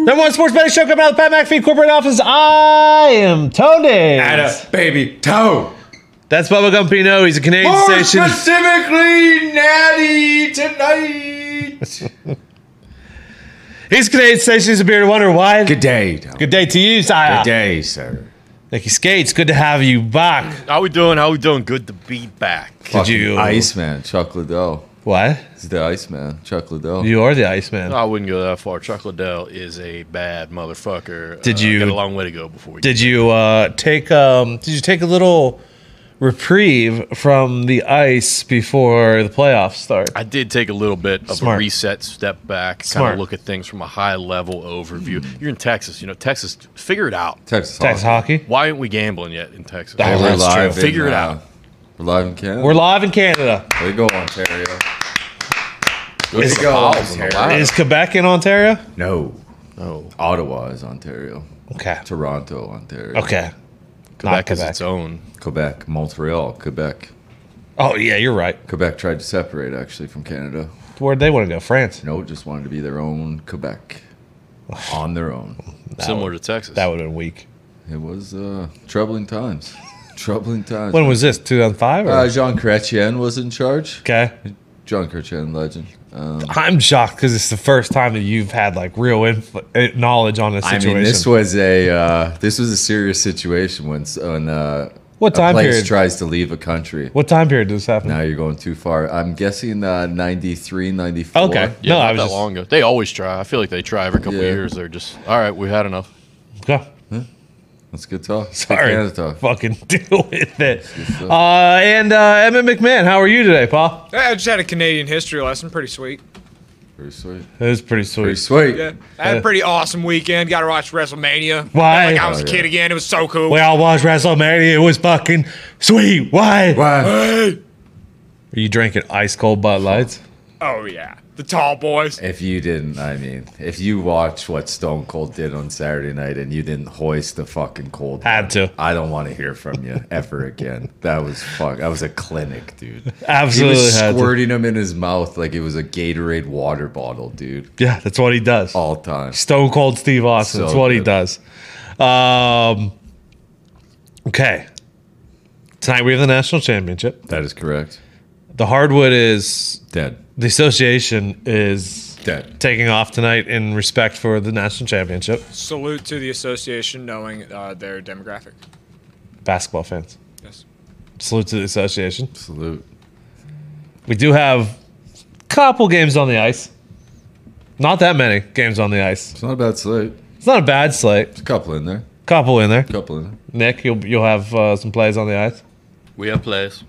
Number one sports betting show coming out of the Pat McAfee corporate office. I am Tony. Atta baby toe. That's Bubba Gumpino. He's a Canadian More station. specifically, Natty tonight. He's a Canadian station. He's a bearded wonder. Why? Good day, Tom. Good day to you, Saya. Good day, sir. Nicky Skates, good to have you back. How we doing? How we doing? Good to be back. Did you... Iceman, Chuck Liddell. What? He's the Iceman, Chuck Liddell. You are the Iceman. I wouldn't go that far. Chuck Liddell is a bad motherfucker. Did you... got a long way to go before we Did you take a little reprieve from the ice before the playoffs start? I did take a little bit of Smart. a reset, step back, kind Smart. of look at things from a high-level overview. You're in Texas. You know, Texas, figure it out. Texas hockey. Why aren't we gambling yet in Texas? Oh, We're that's live. true. Figure it out. We're live in Canada. We're live in Canada. There you go, Ontario. Good Is- to go, Balls in the Ontario. line. Is Quebec in Ontario? No. No. Ottawa is Ontario. Okay. Toronto, Ontario. Okay. Quebec Not is its own. Quebec, Montreal, Quebec. Oh, yeah, you're right. Quebec tried to separate, actually, from Canada. Where'd they want to go? France. No, just wanted to be their own Quebec. On their own. Similar to Texas. That would have been weak. It was troubling times. Troubling times. When was this? 2005? Or? Jean Chrétien was in charge. Okay. Jean Chrétien, legend. I'm shocked because it's the first time that you've had like real knowledge on this I situation. mean, this was a serious situation when What a time place period? tries to leave a country. What time period does this happen? Now you're going too far. I'm guessing 93, 94. Okay. Yeah, No, I not was that just- long ago. They always try. I feel like they try every couple Yeah. of years. They're just, all right, we had enough. Okay. That's good talk. Good Sorry. Canada talk. Fucking deal with it. Emmett McMahon, how are you today, Paul? I just had a Canadian history lesson. Pretty sweet. Pretty sweet. It was pretty sweet. Pretty sweet. Yeah. I had a pretty awesome weekend. Got to watch WrestleMania. Why? Like I was Oh, a kid yeah. again. It was so cool. We all watched WrestleMania. It was fucking sweet. Why? Wow. Are you drinking ice cold Bud Lights? Oh, yeah. The tall boys. If you didn't, I mean, if you watched what Stone Cold did on Saturday night and you didn't hoist the fucking cold, Had to. I don't want to hear from you ever again. That was That was a clinic, dude. Absolutely He was had to. squirting them in his mouth like it was a Gatorade water bottle, dude. Yeah, that's what he does. All time. Stone Cold Steve Austin. So That's what he good. does. Okay. Tonight we have the national championship. That is correct. The hardwood is Dead. the association is Dead. taking off tonight in respect for the national championship. Salute to the association knowing their demographic. Basketball fans. Yes. Salute to the association. Salute. We do have a couple games on the ice. Not that many games on the ice. It's not a bad slate. It's not a bad slate. There's a couple in there. Couple in there. Couple in there. Nick, you'll have some plays on the ice. We have plays.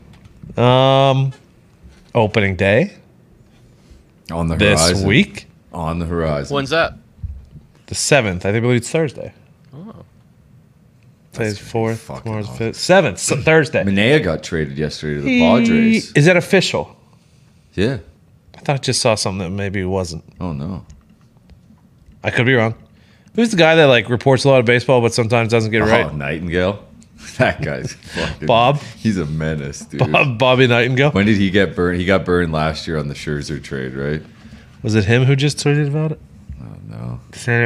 Opening day On the this horizon. week, On the horizon. When's that? the 7th. I think believe it's Thursday. Oh. Today's 4th. fucking Tomorrow's awesome. 5th. 7th. So Thursday. Minea got traded yesterday to the Padres. Is that official? Yeah. I thought I just saw something that maybe it wasn't. Oh, no. I could be wrong. Who's the guy that like reports a lot of baseball but sometimes doesn't get it Oh, right? Nightingale. That guy's fucking... Bob? He's a menace, dude. Bobby Nightingale. When did he get burned? He got burned last year on the Scherzer trade, right? Was it him who just tweeted about it? Oh, no.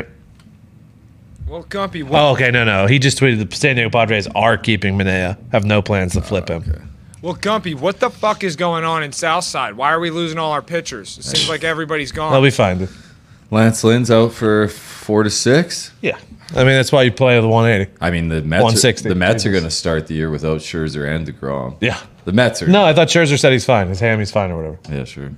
Well, Gumpy, Oh, okay, no. He just tweeted the San Diego Padres are keeping Minea. Have no plans to flip him. Okay. what the fuck is going on in Southside? Why are we losing all our pitchers? It seems like everybody's gone. They'll be fine. Lance Lynn's out for 4 to 6. Yeah. I mean, that's why you play with the 180. I mean, the Mets. 160. The Mets are going to start the year without Scherzer and DeGrom. Yeah. The Mets are. No, I thought Scherzer said he's fine. His hammy's fine or whatever. Yeah, sure.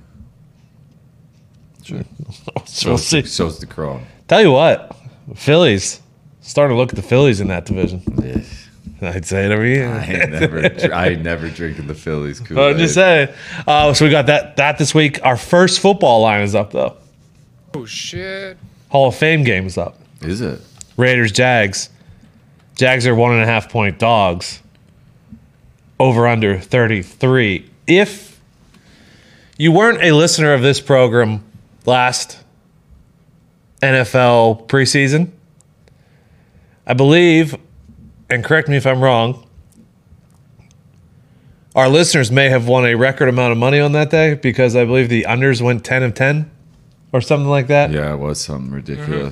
Sure. We'll see. So's DeGrom. Tell you what, Phillies. Starting to look at the Phillies in that division. Yeah. I'd say it every year. I ain't never drinking the Phillies. Cool. I'm just saying. So we got that this week. Our first football line is up, though. Oh, shit. Hall of Fame game is up. Is it? Raiders, Jags. Jags are 1.5 point dogs. Over under 33. If you weren't a listener of this program last NFL preseason, I believe, and correct me if I'm wrong, our listeners may have won a record amount of money on that day because I believe the unders went 10 of 10 or something like that. Yeah, it was something ridiculous.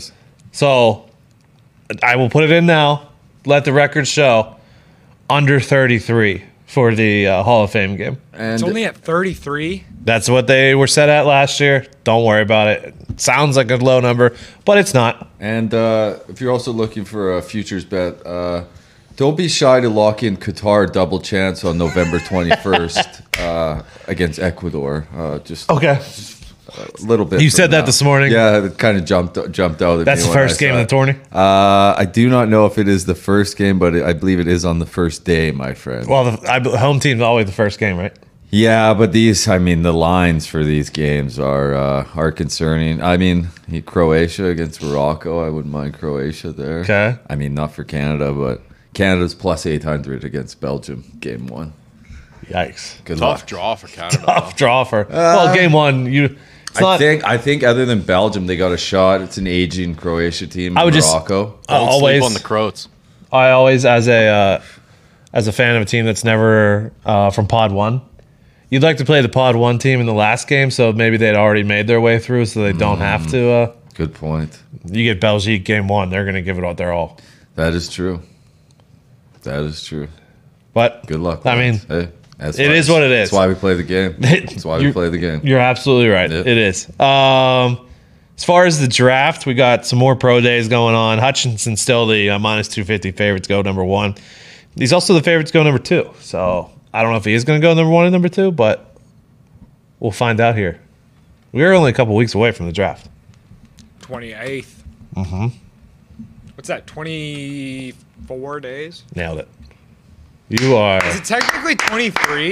So I will put it in now. Let the record show under 33 for the Hall of Fame game. And It's only at 33. That's what they were set at last year. Don't worry about it. Sounds like a low number, but it's not. And if you're also looking for a futures bet, don't be shy to lock in Qatar double chance on November 21st against Ecuador. Just Okay. a little bit. You from said that now. this morning? Yeah, it kind of jumped out. At That's me the when I first game saw of the it. tourney? I do not know if it is the first game, but I believe it is on the first day, my friend. Well, home team's always the first game, right? Yeah, but the lines for these games are concerning. I mean, Croatia against Morocco, I wouldn't mind Croatia there. Okay. I mean, not for Canada, but Canada's plus 800 against Belgium, game one. Yikes. Good Tough luck. draw for Canada. Tough draw for. Well, game one, it's not. I think other than Belgium, they got a shot. It's an aging Croatia team. I would just- Morocco. Don't always sleep on the Croats. I always, as a fan of a team that's never from Pod 1, you'd like to play the Pod 1 team in the last game, so maybe they'd already made their way through, so they don't have to. Good point. You get Belgique game 1, they're going to give it all their all. That is true. That is true. But Good luck. I lads. mean, hey, that's it why- is what it is. That's why we play the game. That's why we play the game. You're absolutely right. Yeah. It is. As far as the draft, we got some more pro days going on. Hutchinson's still the minus 250 favorites go number 1. He's also the favorites go number 2. So I don't know if he is going to go number 1 and number 2, but we'll find out here. We're only a couple weeks away from the draft. 28th. Mm-hmm. What's that? 24 days? Nailed it. You are. Is it technically 23?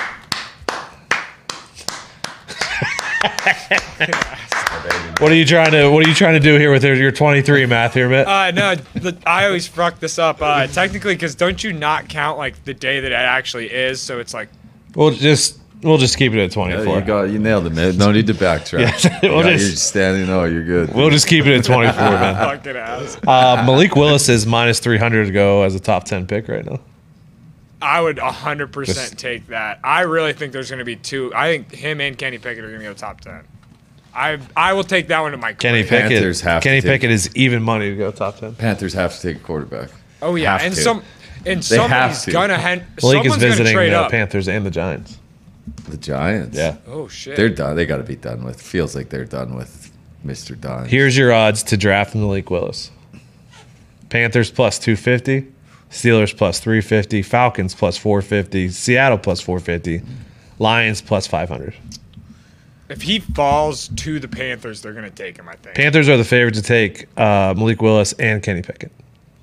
What are you trying to do here with your 23 math here, Mitt? No, I always fuck this up. Technically, because don't you not count like the day that it actually is? So it's like We'll just keep it at 24. You nailed it, man. No need to backtrack. Yeah, we'll you're just- standing. No, you're good. We'll just keep it at 24, man. fucking ass. Malik Willis is minus 300 to go as a top 10 pick right now. I would 100% take that. I really think there's going to be two. I think him and Kenny Pickett are going to go top 10. I will take that one to my Kenny grave. Panthers Pickett. have to Kenny take- Pickett is even money to go top 10. Panthers have to take a quarterback. Oh yeah, Have and to. somebody's have to. gonna Malik is someone's gonna visiting trade the up. Panthers and the Giants. The Giants. Yeah. Oh shit. They're done. They got to be done with. Feels like they're done with Mr. Don. Here's your odds to draft Malik Willis. Panthers plus 250, Steelers plus 350, Falcons plus 450, Seattle plus 450, Lions plus 500. If he falls to the Panthers, they're gonna take him. I think. Panthers are the favorite to take Malik Willis and Kenny Pickett.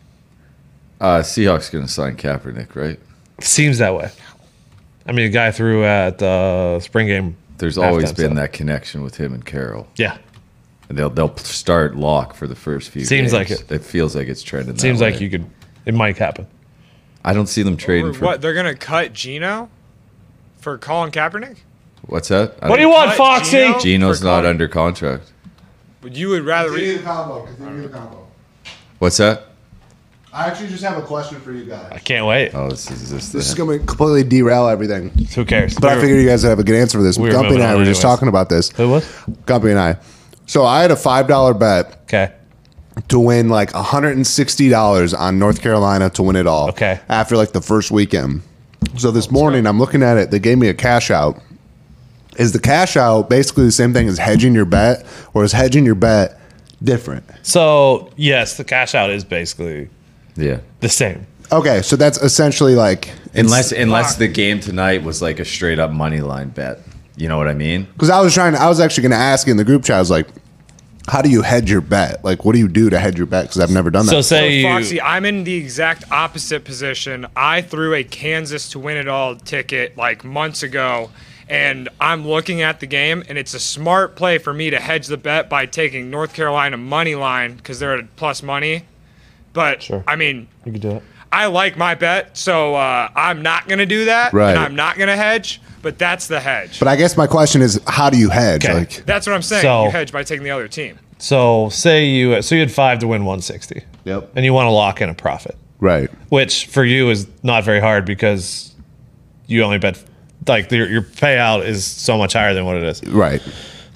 Seahawks going to sign Kaepernick, right? Seems that way. I mean, a guy threw at spring game. There's always halftime, been so- that connection with him and Carroll. Yeah. And they'll start Locke for the first few Seems games. like it. It feels like it's trending that Seems way. like it might happen. I don't see them trading Or for... what? They're gonna cut Geno for Colin Kaepernick? What's that? What do you want, Cut Foxy? Geno? Gino's For not Colin- under contract. You would rather Continue read. the combo. Continue the combo. What's that? I actually just have a question for you guys. I can't wait. Oh, this is This is going to completely derail everything. Who cares? But I figured you guys would have a good answer for this. We were Gumpy and moving I on were just anyways. talking about this. Who was? Gumpy and I. So I had a $5 bet Okay. to win like $160 on North Carolina to win it all. Okay. After like the first weekend. So this morning I'm looking at it. They gave me a cash out. Is the cash out basically the same thing as hedging your bet, or is hedging your bet different? So, yes, the cash out is basically Yeah. the same. Okay, so that's essentially like Unless the game tonight was like a straight up money line bet. You know what I mean? because I was actually going to ask in the group chat. I was like, how do you hedge your bet? Like, what do you do to hedge your bet? Because I've never done that. So say you Foxy, I'm in the exact opposite position. I threw a Kansas to win it all ticket like months ago, and I'm looking at the game, and it's a smart play for me to hedge the bet by taking North Carolina money line because they're at plus money. But Sure. I mean, you could do it. I like my bet, so I'm not gonna do that, Right. and I'm not gonna hedge. But that's the hedge. But I guess my question is, how do you hedge? Okay. Like, That's what I'm saying. So- You hedge by taking the other team. So say you had 5 to win 160. Yep. And you want to lock in a profit, right. which for you is not very hard because you only bet like your payout is so much higher than what it is. Right.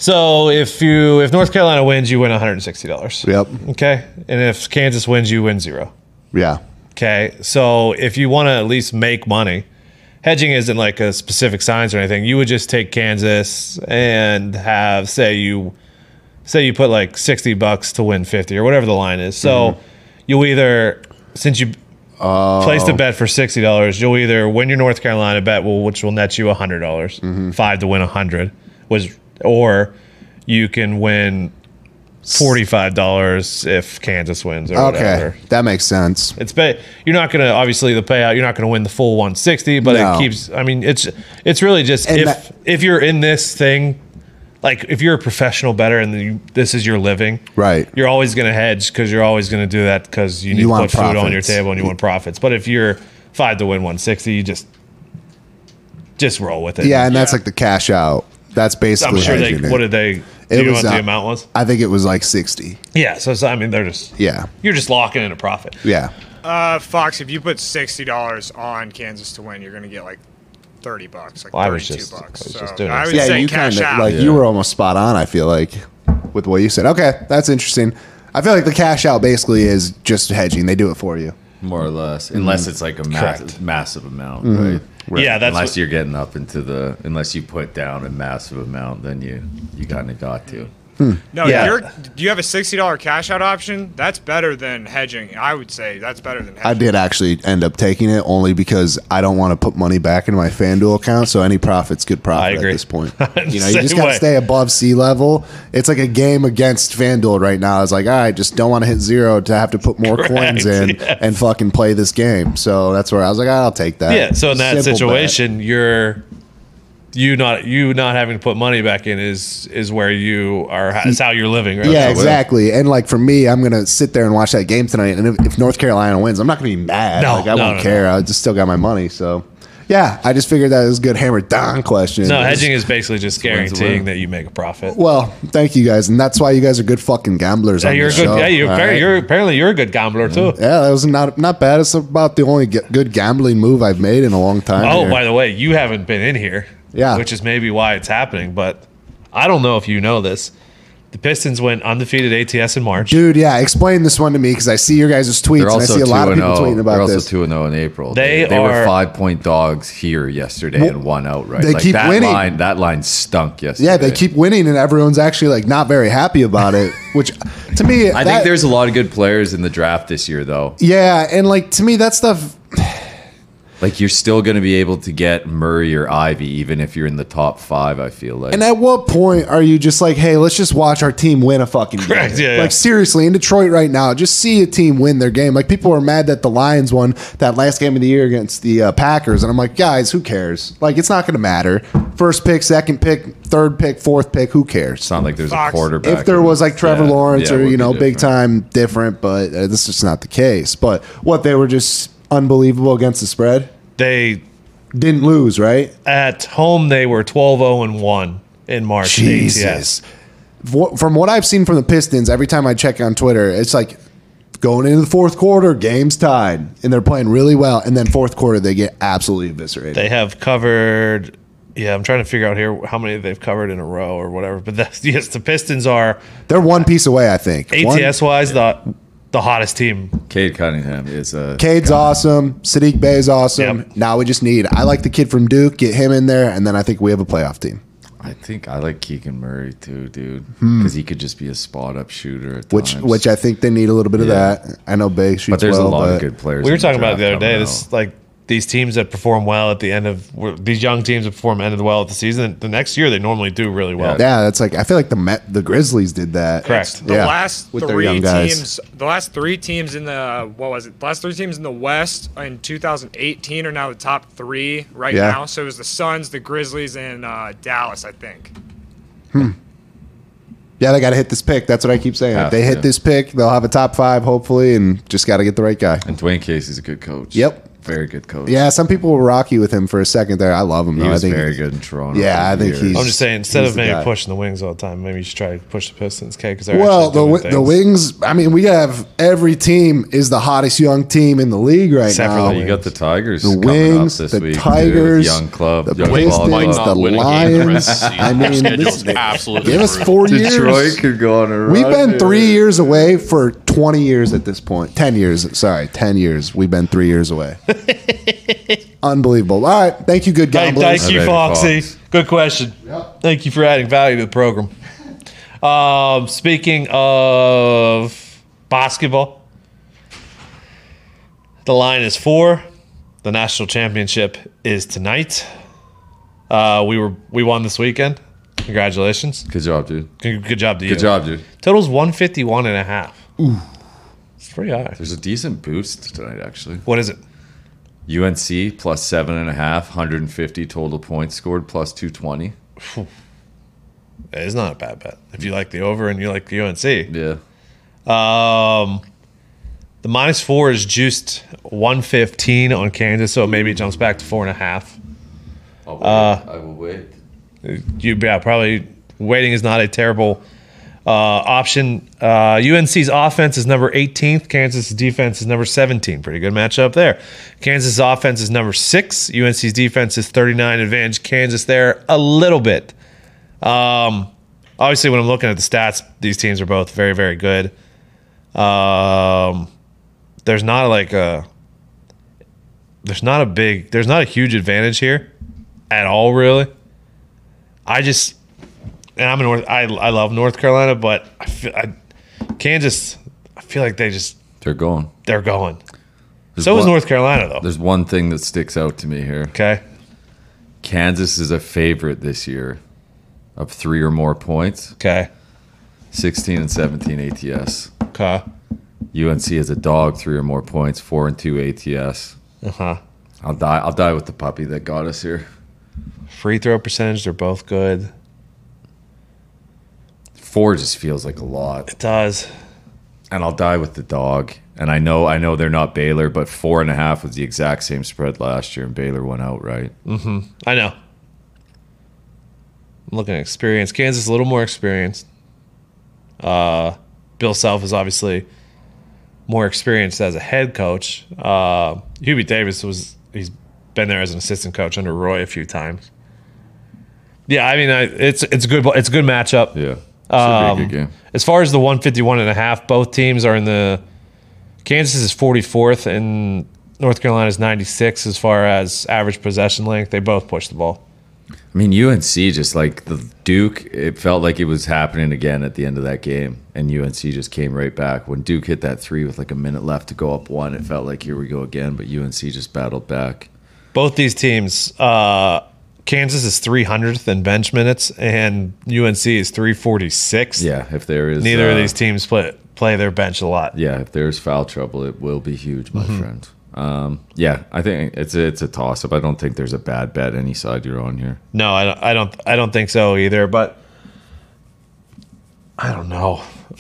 So if North Carolina wins, you win $160. Yep. Okay. And if Kansas wins, you win $0. Yeah. Okay. So if you want to at least make money, hedging isn't like a specific science or anything. You would just take Kansas and have say you put like $60 to win 50 or whatever the line is. So you'll either, since you placed a bet for $60, you'll either win your North Carolina bet, which will net you $100, 5 to win 100, or you can win $45 if Kansas wins or whatever. Okay, that makes sense. You're not going to, obviously, the payout, you're not going to win the full 160, but No. it keeps, I mean, it's really just, And if you're in this thing, like if you're a professional bettor and this is your living, Right. you're always going to hedge because you're always going to do that because you need You to want put food on your profits. table and you want profits. But if you're 5 to win 160, you just roll with it. Yeah, and that's like the cash out. That's basically I'm sure hedging it. what did they, do It you know was, what the uh, amount was? I think it was like 60. Yeah, so I mean, you're just locking in a profit. Yeah. Fox, if you put $60 on Kansas to win, you're going to get like $30, like Well, I was $32. just So doing I it. would Yeah, say you cash kind of out. like you were almost spot on. I feel like with what you said. Okay, that's interesting. I feel like the cash out basically is just hedging. They do it for you. More or less, unless it's like a Correct. massive amount, right? Yeah, that's unless what- you're getting up into unless you put down a massive amount, then you kind of got to. No, Yeah. do you have a $60 cash out option? That's better than hedging. I would say that's better than hedging. I did actually end up taking it only because I don't want to put money back into my FanDuel account. So any profit's good profit I at agree. this point. You know, you Same just got way. to stay above sea level. It's like a game against FanDuel right now. It's like, all right, just don't want to hit 0 to have to put more coins in yes. and fucking play this game. So that's where I was like, I'll take that. Yeah, so in that Simple bet. situation, you not having to put money back in is where you are. Is how you're living, right? Yeah, exactly. And like for me, I'm gonna sit there and watch that game tonight. And if North Carolina wins, I'm not gonna be mad. No, like I no, won't no, care. I just still got my money. So yeah, I just figured that was a good hammer down question. No, hedging is basically just win's a guaranteeing win. that you make a profit. Well, thank you guys, and that's why you guys are good fucking gamblers. Yeah, on you're a this good. show. Yeah, All right? apparently you're a good gambler too. Yeah, that was not bad. It's about the only good gambling move I've made in a long time. Oh, here. by the way, you haven't been in here. Yeah. Which is maybe why it's happening, but I don't know if you know this. The Pistons went undefeated ATS in March. Dude, yeah, explain this one to me because I see your guys' tweets They're and I also see a lot of 2-0. people tweeting They're about also this. 2-0 in April. They were are- 5-point dogs here yesterday and won outright. they keep that winning. That line stunk yesterday. Yeah, they keep winning, and everyone's actually like not very happy about it. Which, to me, I think there's a lot of good players in the draft this year, though. yeah, and like to me, that stuff. Like you're still going to be able to get Murray or Ivy, even if you're in the top 5. I feel like. And at what point are you just like, hey, let's just watch our team win a fucking game? Correct, yeah, yeah. Like seriously, in Detroit right now, just see a team win their game. Like people are mad that the Lions won that last game of the year against the Packers, and I'm like, guys, who cares? Like it's not going to matter. First pick, second pick, third pick, fourth pick, who cares? it's not like there's Fox. a quarterback. If there was like Trevor Yeah, Lawrence yeah, it or would you be know big different. time different, but this is just not the case. But what they were just unbelievable against the spread. They Didn't lose, right? at home they were 12-0-1 in March. in ATS. Jesus. From what I've seen from the Pistons, every time I check on Twitter, it's like going into the fourth quarter, game's tied, and they're playing really well. And then fourth quarter, they get absolutely eviscerated. They have covered. Yeah, I'm trying to figure out here how many they've covered in a row or whatever. But yes, the Pistons are They're one piece away, I think. ATS wise the hottest team. Cade Cunningham is a. Cade's awesome. Sadiq Bey's awesome. Yep. Now we just need. I like the kid from Duke. Get him in there, and then I think we have a playoff team. I think I like Keegan Murray too, dude, because he could just be a spot up shooter. At times. Which I think they need a little bit of Yeah. that. I know Bey shoots but there's well, a lot but of good players. We were in talking about it the draft other day. coming This out. like these teams that perform well at the end of these young teams that perform end of well at the season. The next year they normally do really well. Yeah, that's like I feel like the Grizzlies did that. Correct. The Yeah, last with their three young guys. teams, the last three teams in the The last three teams in the West in 2018 are now the top 3 right Yeah. now. So it was the Suns, the Grizzlies, and Dallas, I think. Yeah, they got to hit this pick. That's what I keep saying. If they hit Yeah. this pick, they'll have a top 5 hopefully, and just got to get the right guy. And Dwayne Casey's a good coach. Yep. Very good coach. Yeah, some people were rocky with him for a second there. I love him, He though. was I think very good in Toronto. Yeah, I for think years. he's- I'm just saying, instead He's of the maybe guy. pushing the Wings all the time, maybe you should try to push the Pistons, okay? Because they're Well, actually doing the things. Wings. I mean, we have every team is the hottest young team in the league right Separately, now. You got the Tigers The coming Wings, up this the week. Tigers, young club, the young Pistons, ball Might club. not the win a game the rest of the Lions. season. I Their mean, schedule's this- absolutely give us brutal. 4 Detroit years. could go on a We've run been 3 years away for 20 years at this point. 10 years. Sorry, 10 years. We've been 3 years away. Unbelievable. All right. Thank you, good Hey, gamblers. thank you, Alrighty, Foxy. Fox. Good question. Yep. Thank you for adding value to the program. Speaking of basketball, the line is 4. The national championship is tonight. We won this weekend. Congratulations. Good job, dude. Good job to you. Good job, dude. Total's 151.5. Ooh. It's pretty high. There's a decent boost tonight, actually. What is it? UNC plus 7.5, 150 total points scored, plus 220. It's not a bad bet. If you like the over and you like the UNC. Yeah. The -4 is juiced 115 on Kansas, so maybe it jumps back to 4.5. I will wait. Probably waiting is not a terrible option. UNC's offense is number 18th. Kansas' defense is number 17. Pretty good matchup there. Kansas' offense is number 6. UNC's defense is 39. Advantage Kansas there a little bit. Obviously, when I'm looking at the stats, these teams are both very, very good. There's not a huge advantage here at all, really. I love North Carolina, but Kansas, I feel like They're going. they're going. There's So is one- North Carolina, though. There's one thing that sticks out to me here. Okay. Kansas is a favorite this year of 3 or more points, Okay. 16 and 17 ATS. Okay. UNC is a dog, 3 or more points, 4 and 2 ATS. Uh-huh. I'll die with the puppy that got us here. Free throw percentage, they're both good. 4 just feels like a lot. It does. And I'll die with the dog. And I know they're not Baylor, but 4.5 was the exact same spread last year, and Baylor went out, right? I know. I'm looking at experience. Kansas is a little more experienced. Bill Self is obviously more experienced as a head coach. Hubie Davis he's been there as an assistant coach under Roy a few times. Yeah, I mean it's a good matchup. Yeah. Should be a good game. As far as the 151.5, both teams are in the Kansas is 44th and North Carolina is 96 as far as average possession length. They both push the ball. I mean, UNC just like the Duke, it felt like it was happening again at the end of that game. And UNC just came right back. When Duke hit that 3 with like a minute left to go up 1, it felt like here we go again. But UNC just battled back. Both these teams, Kansas is 300th in bench minutes and UNC is 346th. Yeah, if there is. Neither of these teams play their bench a lot. Yeah, if there's foul trouble, it will be huge, my friend. Yeah, I think it's a toss up. I don't think there's a bad bet any side you're on here. No, I don't think so either. But I don't know.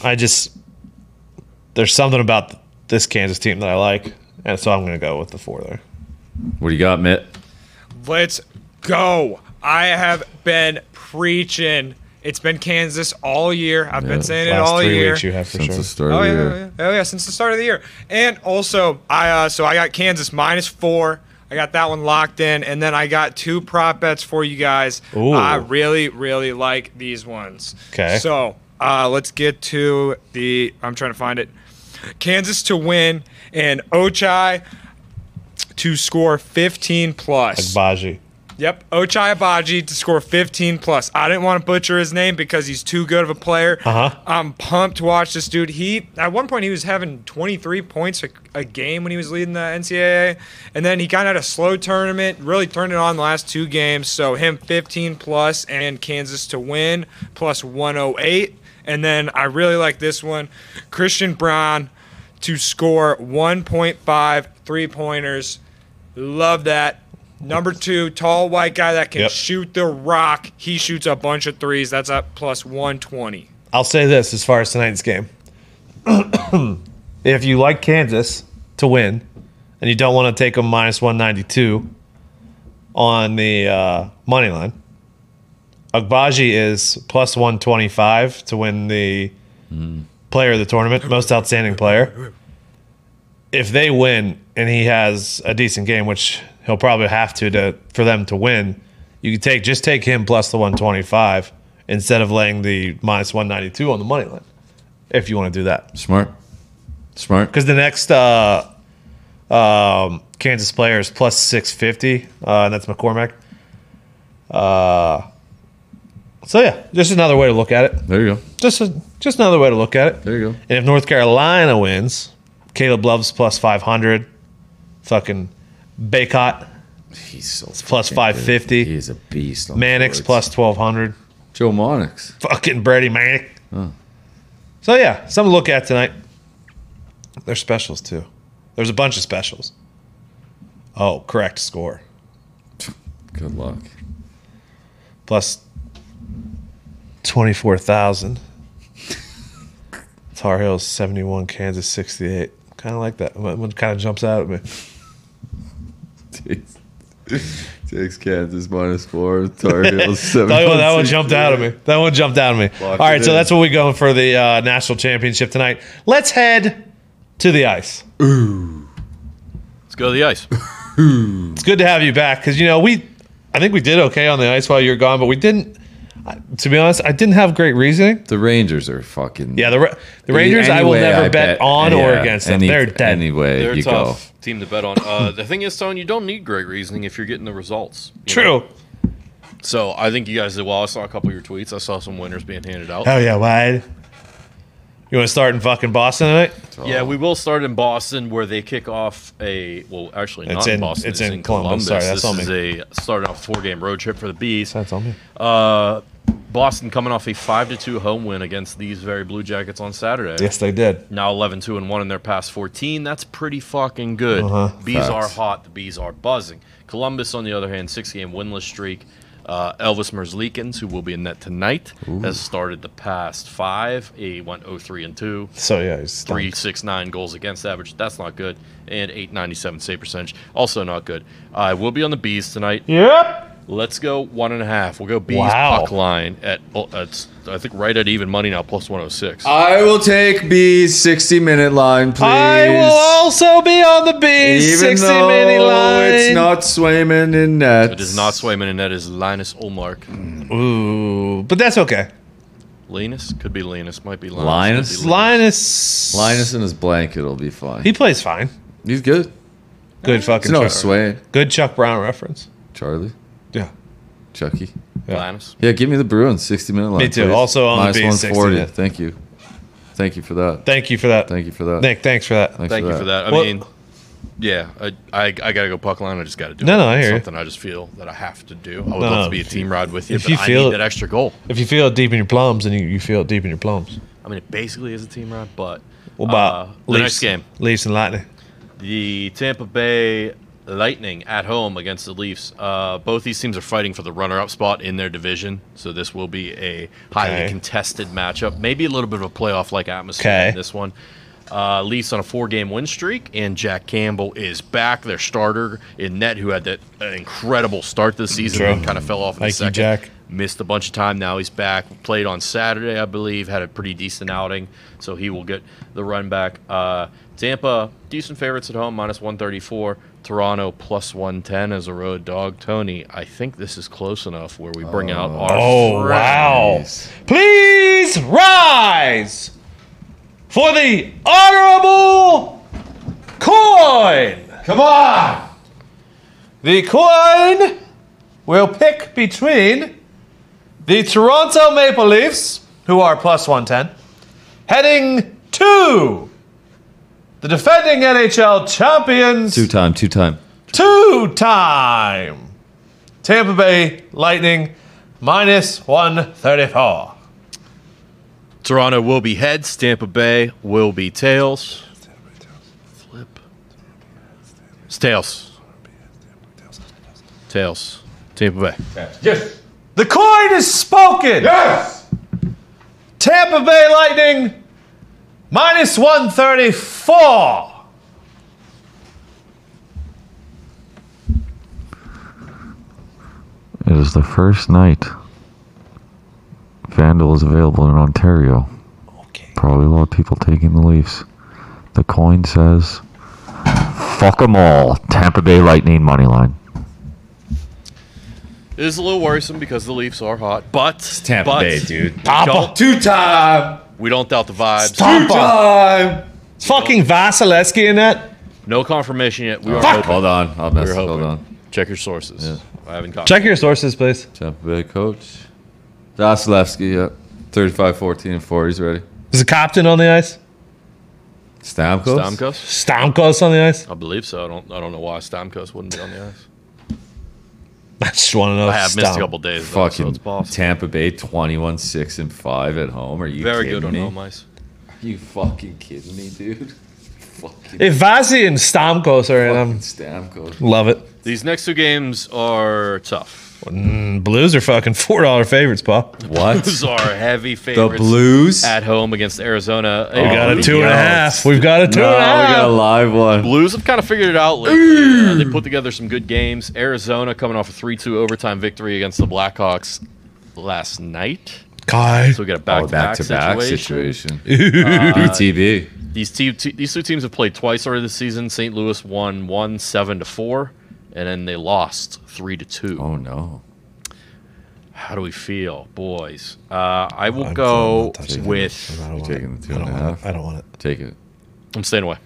There's something about this Kansas team that I like, and so I'm going to go with the 4 there. What do you got, Mitt? Let's go. I have been preaching. It's been Kansas all year. I've been saying it Last all 3 year. weeks you have for Since sure. the start Oh of the yeah, year. since the start of the year. And also, I got Kansas -4. I got that one locked in, and then I got 2 prop bets for you guys. Ooh. I really, really like these ones. Okay. So let's get to I'm trying to find it. Kansas to win and Ochai to score 15 plus. Baji. Yep, Ochai Agbaji to score 15 plus. I didn't want to butcher his name because he's too good of a player. Uh-huh. I'm pumped to watch this dude. At one point he was having 23 points a game when he was leading the NCAA, and then he kind of had a slow tournament. Really turned it on the last 2 games. So him 15 plus and Kansas to win plus 108. And then I really like this one, Christian Braun to score 1.5 3-pointers. Love that. Number 2, tall white guy that can Yep. shoot the rock. He shoots a bunch of threes. That's up plus 120. I'll say this as far as tonight's game. If you like Kansas to win and you don't want to take them minus 192 on the money line, Agbaji is plus 125 to win the player of the tournament, most outstanding player. If they win and he has a decent game, which he'll probably have to for them to win, you can just take him plus the 125 instead of laying the minus 192 on the money line, if you want to do that. Smart. Because the next Kansas player is plus 650, and that's McCormack. So yeah, just another way to look at it. There you go. Just another way to look at it. There you go. And if North Carolina wins, Caleb Love's plus 500. Fucking Baycott He's so plus fucking 550. good. He's a beast. On Mannix the plus 1200. Joe Mannix. Fucking Brady Manic. So yeah, something to look at tonight. There's specials too. There's a bunch of specials. Oh, correct score. Good luck. Plus 24,000. Tar Heels 71, Kansas 68. Kind of like that. One kind of jumps out at me. Takes Kansas -4. Tar Heels 7. That one jumped out at me. All right, so that's what we're going for the national championship tonight. Let's head to the ice. Let's go to the ice. It's good to have you back because I think we did okay on the ice while you were gone, but we didn't. To be honest, I didn't have great reasoning. The Rangers are fucking. Yeah, the Rangers. I will never bet on or against them. They're dead. Anyway, They're a you tough team to bet on. The thing is, Tone, you don't need great reasoning if you're getting the results. True. So I think you guys did well. I saw a couple of your tweets. I saw some winners being handed out. Oh yeah, wide. You want to start in fucking Boston tonight? Yeah, we will start in Boston where they kick off actually not in Boston. It's in Columbus. Sorry, that's on me. This is a starting off 4-game road trip for the Bees. That's on me. Boston coming off a 5-2 home win against these very Blue Jackets on Saturday. Yes, they did. Now 11-2-1 in their past 14. That's pretty fucking good. Bees Facts. are hot. The Bees are buzzing. Columbus, on the other hand, 6-game winless streak. Elvis Merzlikins, who will be in net tonight, has started the past 5. He went 0-3-2. So yeah, he's 3.69 goals against average. That's not good. And 8.97 save percentage. Also not good. I will be on the Bees tonight. Yep. Let's go 1.5. We'll go Bees Wow. puck line at I think right at even money now, plus 106. I will take B's 60-minute line, please. I will also be on the Bees Even 60 though mini line. it's not Swayman in net. It is not Swayman, and that is Linus Olmark. Ooh, but that's okay. Linus? Could be Linus. Might be Linus. Linus? Could be Linus. Linus in his blanket will be fine. He plays fine. He's good. Good fucking. It's no Chuck. Swain. Good Chuck Brown reference. Charlie. Yeah. Chucky. Linus. Yeah, give me the Bruins 60-minute line. Me too. Please. Also on the Minus B's 140. 60. Thank you. Thank you for that. Thank you for that. Thank you for that. Nick, thanks for that. Thank you for that. I Well- mean, yeah, I got to go puck line. I just got to do No, it. no, I hear you. Something I just feel that I have to do. I would No, love no. to be a team ride with you, If but you I feel need it- that extra goal. If you feel it deep in your plums, then you feel it deep in your plums. I mean, it basically is a team ride, but What about the next game? Leafs and Lightning. The Tampa Bay Lightning at home against the Leafs. Both these teams are fighting for the runner-up spot in their division, so this will be a highly Okay. contested matchup. Maybe a little bit of a playoff-like atmosphere Okay. in this one. Leafs on a 4-game win streak, and Jack Campbell is back, their starter in net, who had that incredible start this season True. and kind of fell off in the Thank you, second. Jack. Missed a bunch of time. Now he's back. Played on Saturday, I believe. Had a pretty decent outing, so he will get the run back. Tampa, decent favorites at home, minus 134. Toronto, plus 110 as a road dog. Tony, I think this is close enough where we bring out our Oh, wow. Nice. Please rise for the honorable coin. Come on. The coin will pick between the Toronto Maple Leafs, who are plus 110, heading to the defending NHL champions. Two-time. Two-time Tampa Bay Lightning, minus 134. Toronto will be heads. Tampa Bay will be tails. Flip. It's tails. Tails. Tampa Bay. Yes. The coin is spoken. Yes. Tampa Bay Lightning, minus 134. is the first night Vandal is available in Ontario. Okay. Probably a lot of people taking the Leafs. The coin says, fuck them all. Tampa Bay Lightning money line. It is a little worrisome because the Leafs are hot, but Tampa Bay, dude. Tampa. We don't doubt the vibes. Tampa. Fucking Vasilevsky in that. No confirmation yet. We are Fuck. hoping. Hold on. I'll mess. We're Hold hoping. on. Check your sources. I haven't confirmed. Check your sources, please. Tampa Bay coach. Vasilevsky, yep. 35, 14, and 4. He's ready. Is the captain on the ice? Stamkos? Stamkos? Stamkos on the ice? I believe so. I don't know why Stamkos wouldn't be on the ice. I just want to know. I have missed a Stam- couple days, though, so Fucking it's possible. Tampa Bay 21, 6, and 5 at home. Are you Very kidding good on me? home ice. Are you fucking kidding me, dude? Fucking If Vasi and Stamkos are in, I'm Stamkos. love it. These next two games are tough. Blues are fucking $4 favorites, Paul. What? These are heavy The favorites. Blues? At home against Arizona. We got a The 2.5. We've got a 2.5. No, we got a live one. Blues have kind of figured it out lately. They put together some good games. Arizona coming off a 3-2 overtime victory against the Blackhawks last night. God. So we got a Oh, back-to-back situation. situation. BTB. These two teams have played twice already this season. St. Louis won 7-4, and then they lost 3-2. Oh, no. How do we feel, boys? I will go not touching with. I don't want taking it. the I don't want 2.5? it. I don't want it. Take it. I'm staying away.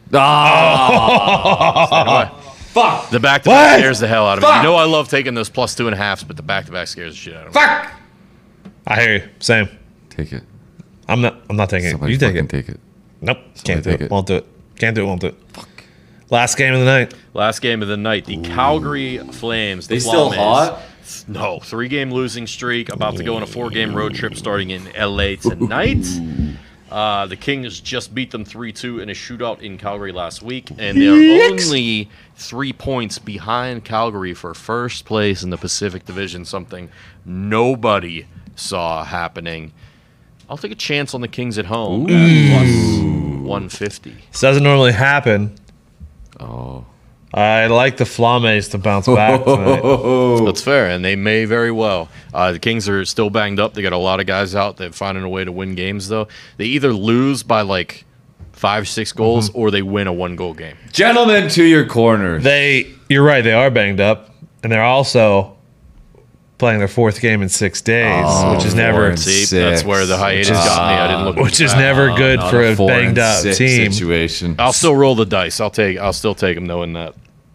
Ah! Staying away. Fuck! The back-to-back scares the hell out of me. You know I love taking those plus 2.5s, but the back-to-back scares the shit out of me. Fuck! I hear you. Same. Take it. I'm not taking Somebody it. You take fucking it. take it. Nope. Can't do take it. it. Won't do it. Can't do it. Won't do it. Fuck. Last game of the night. Last game of the night, the Calgary Flames. The They still Flames. hot? No, 3-game losing streak. About to go on a 4-game road trip starting in LA tonight. The Kings just beat them 3-2 in a shootout in Calgary last week, and they're only 3 points behind Calgary for first place in the Pacific Division, something nobody saw happening. I'll take a chance on the Kings at home at plus 150. This doesn't normally happen. Oh. I like the Flames to bounce back tonight. That's fair, and they may very well. The Kings are still banged up. They got a lot of guys out. They're finding a way to win games, though. They either lose by like 5-6 goals or they win a 1-goal game. Gentlemen, to your corners. You're right. They are banged up, and they're also playing their 4th game in 6 days, which is never, See, 6. that's where the hiatus got me. I didn't look. which is never good Not for a 4 and banged up 6 team. situation. I'll still roll the dice. I'll still take them knowing that.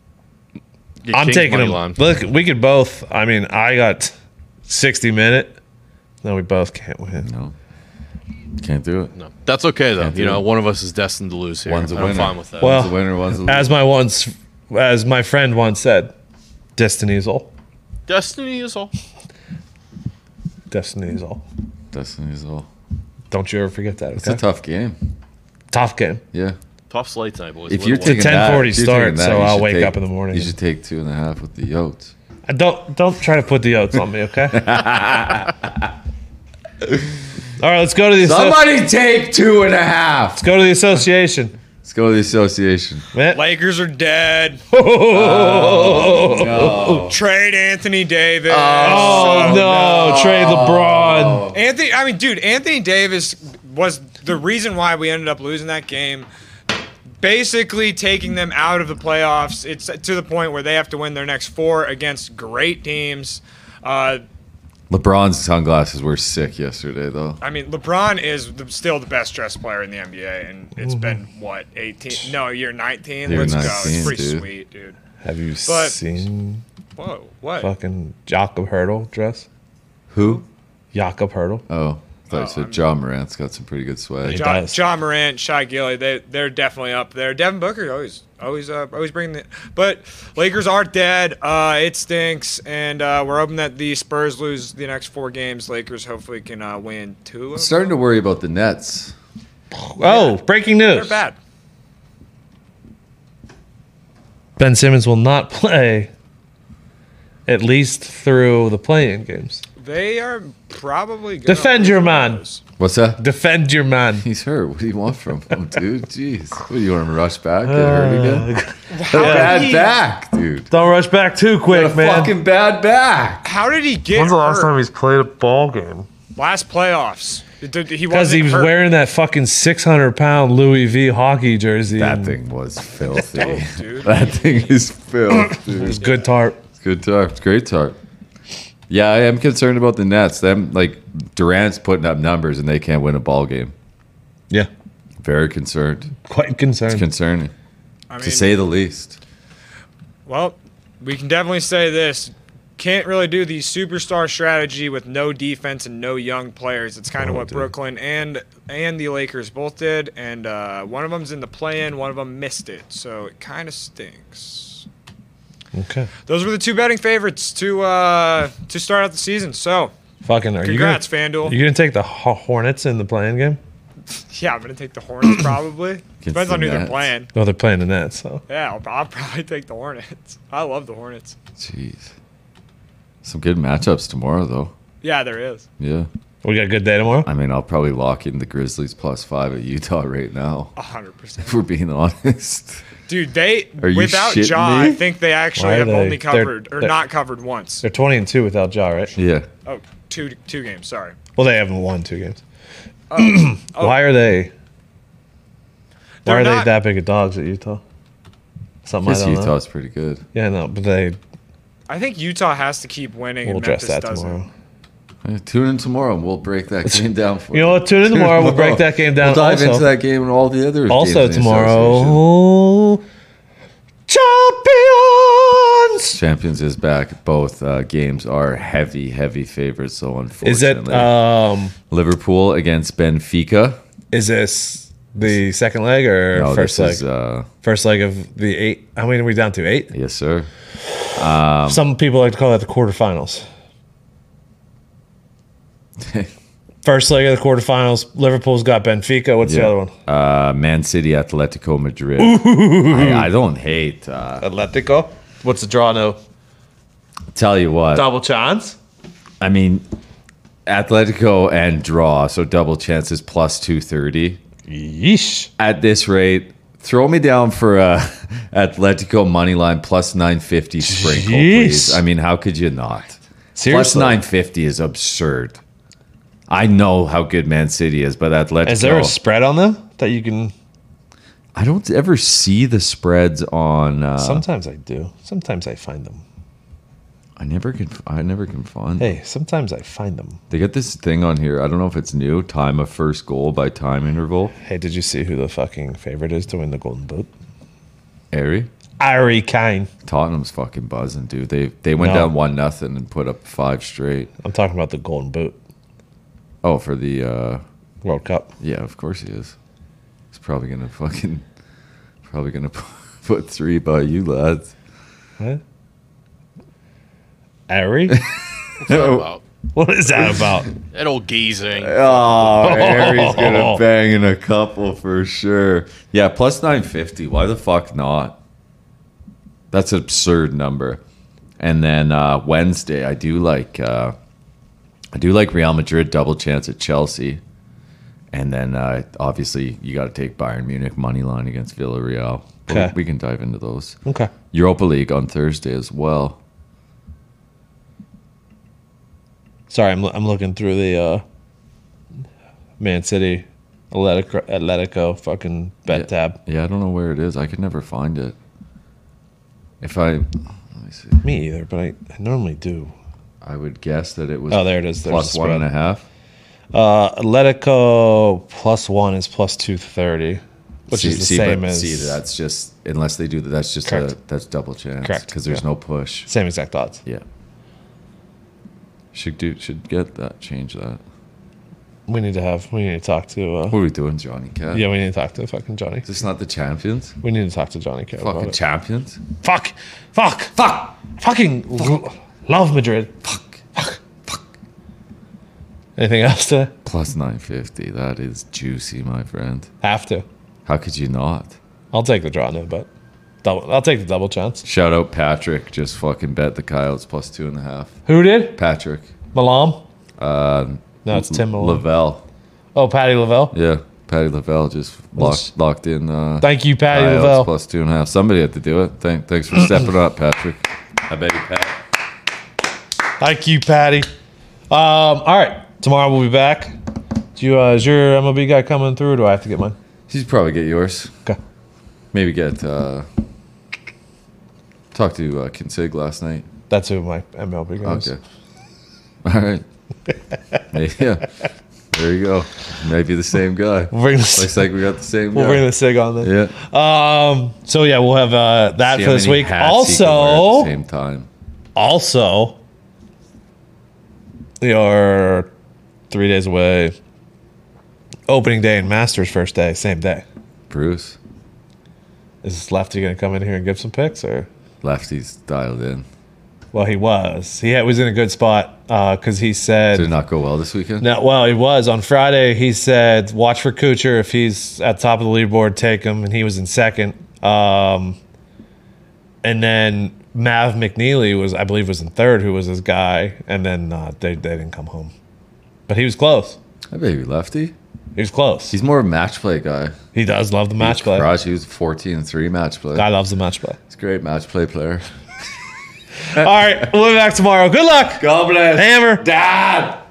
Get I'm Kings taking money them. line. Look, we could both. I mean, I got 60-minute. No, we both can't win. No. Can't do it. No, that's okay though. Can't You do know, it. one of us is destined to lose here. One's a I'm winner. fine with that. Well, One's a winner, one's a loser. as my friend once said, Destiny's all. Destiny is all. Destiny's all. Destiny's all. Don't you ever forget that. It's Okay? a tough game. Tough game. Yeah. Tough slate tonight, boys. If you're Little one. taking that, 10:40 if you're start, taking that, so you I'll should wake take- up in the morning. You should take 2.5 with the Yotes. Don't try to put the oats on me, okay? All right, let's go to the Somebody take 2.5. let's go to the association. Let's go to the association. Man. Lakers are dead. No. Trade Anthony Davis. Oh no, trade LeBron. Anthony Davis was the reason why we ended up losing that game. Basically taking them out of the playoffs. It's to the point where they have to win their next 4 against great teams. LeBron's sunglasses were sick yesterday, though. I mean, LeBron is still the best dressed player in the NBA, and it's been, what, 18? No, year 19? Year Let's go. 19, It's pretty dude. sweet, dude. Have you But- seen Whoa, what? fucking Jakob Hurdle dress? Who? Jakob Hurdle. Oh, I thought you said John Morant's got some pretty good swag. does. John Morant, Shai Gilly, they're definitely up there. Devin Booker always bringing the. But Lakers are dead. It stinks, and we're hoping that the Spurs lose the next 4 games. Lakers hopefully can win 2. I'm starting to worry about the Nets. Oh, breaking They're news. bad. Ben Simmons will not play at least through the play-in games. They are probably gonna Defend lose your one of man. those. What's that? Defend your man. He's hurt. What do you want from him, dude? Jeez. What, do you want him to rush back? Get hurt again? Bad back, dude. Don't rush back too quick, Got a man. fucking bad back. How did he get When's the last hurt? time he's played a ball game? Last playoffs. He Because wasn't he was hurt. wearing that fucking 600-pound Louis V hockey jersey. That and thing was filthy. dude. That thing is filthy, It dude. was good tarp. It's good tarp. It's great tarp. Yeah, I am concerned about the Nets. Them, like, Durant's putting up numbers and they can't win a ball game. Yeah. Very concerned. Quite concerned. It's concerning, I mean, to say the least. well, we can definitely say this. Can't really do the superstar strategy with no defense and no young players. It's kind of what dude. Brooklyn and the Lakers both did, and one of them's in the play-in, one of them missed it, so it kind of stinks. Okay. Those were the two betting favorites to start out the season. So, Fucking are congrats, you FanDuel. gonna take the Hornets in the playing game? Yeah, I'm gonna take the Hornets probably. Depends the on who they're Nets. playing. No, they're playing the Nets. So Yeah, I'll probably take the Hornets. I love the Hornets. Jeez. Some good matchups tomorrow, though. Yeah, there is. Yeah. we got a good day tomorrow. I mean, I'll probably lock in the Grizzlies +5 at Utah right now, 100%. if we're being honest. Dude, they Are you without shitting Ja, me? I think they actually Why are have they- only covered they're- not covered once. They're 20-2 without Ja, right? Yeah. Oh, two games. Sorry. Well, they haven't won 2 games. Oh, Why are they? Why They're are they not- that big of dogs at Utah? Something I Guess don't know. Utah's pretty good. Yeah, no, but they. I think Utah has to keep winning. We'll and address Memphis that doesn't. tomorrow. Tune in tomorrow and we'll break that game down for You know what? Tune in tomorrow. We'll break that game down. We'll dive also, into that game and all the other also games in the association. tomorrow. Champions. Champions is back. Both games are heavy favorites. So unfortunately, Is it? Liverpool against Benfica? Is this the second leg or No, first leg? this is First leg of the 8. How many are we down to? 8. yes, sir. Some people like to call that the quarterfinals. First leg of the quarterfinals. Liverpool's got Benfica. What's the other one? Man City, Atletico Madrid. I don't hate. Atletico. What's the draw? No. Tell you what, Double chance. I mean, Atletico and draw, so double chances plus 230. Yeesh. At this rate, throw me down for Atletico money line plus 950 sprinkle, please. Jeez. I mean, how could you not? Plus Seriously. 950 is absurd. I know how good Man City is, but Atletico. Is there a spread on them that you can? I don't ever see the spreads on. Sometimes I do. Sometimes I find them. I never can find. Hey, sometimes I find them. They got this thing on here. I don't know if it's new. Time of first goal by time interval. Hey, did you see who the fucking favorite is to win the Golden Boot? Harry. Harry Kane. Tottenham's fucking buzzing, dude. They went No. down 1-0 and put up 5 straight. I'm talking about the Golden Boot Oh, for the World Cup. yeah, of course he is. He's probably gonna put 3 by you lads. What? Harry? What's that about? What is that about? That old geezing. Oh, Harry's gonna bang in a couple for sure. Yeah, plus 950. Why the fuck not? That's an absurd number. And then Wednesday, I do like Real Madrid double chance at Chelsea. And then obviously you got to take Bayern Munich money line against Villarreal. But Okay. we can dive into those. Okay. Europa League on Thursday as well. Sorry, I'm looking through the Man City Atletico fucking bet tab. Yeah, I don't know where it is. I could never find it. Let me see. Me either, but I normally do. I would guess that it was. Oh, there it is. There's plus the spread. 1.5. Atletico +1 is plus 230, which is the same as that's just unless they do that. That's just Correct. that's double chance. Correct, because there's yeah. no push. same exact odds. Yeah. Should get that. Change that. We need to talk to. What are we doing, Johnny Cat? Yeah, we need to talk to fucking Johnny. Is this not the champions? We need to talk to Johnny K. about Fucking it. champions. Fuck! Fucking love Madrid. Fuck. Anything else to Plus 950. That is juicy, my friend. have to? How could you not? I'll take the draw now, but I'll take the double chance. Shout out Patrick. Just fucking bet the Coyotes plus 2.5. Who did? Patrick. Malam. No, it's Tim Malone. Lavelle. Oh, Patty Lavelle. Yeah, Patty Lavelle just locked in. Thank you, Patty IELTS Lavelle. plus 2.5. Somebody had to do it. Thanks for stepping up, Patrick. I bet you, Pat. Thank you, Patty. All right, tomorrow we'll be back. Is your MLB guy coming through, or do I have to get mine? You should probably get yours. Okay. Maybe get talk to Kinsig last night. That's who my MLB guy is. Okay. All right. Yeah. There you go. Maybe the same guy. We'll bring Looks like we got the same we'll guy. bring the SIG on then. Yeah. So yeah, we'll have that See for how this many week. hats he can wear at the Also, same time. you're 3 days away. Opening day and Masters first day, same day. Bruce. Is Lefty going to come in here and give some picks, or? Lefty's dialed in. Well, he was. He was in a good spot because he said. Did it not go well this weekend? No, well, he was on Friday. He said, "Watch for Kuchar. If he's at the top of the leaderboard, take him." And he was in second. And then Mav McNeely I believe, was in third. Who was his guy? And then they didn't come home, but he was close. That baby Lefty. He was close. He's more a match play guy. He does love the match play. He was 14-3 match play. Guy loves the match play. He's a great match play player. All right, we'll be back tomorrow. Good luck. God bless. Hammer. Dad.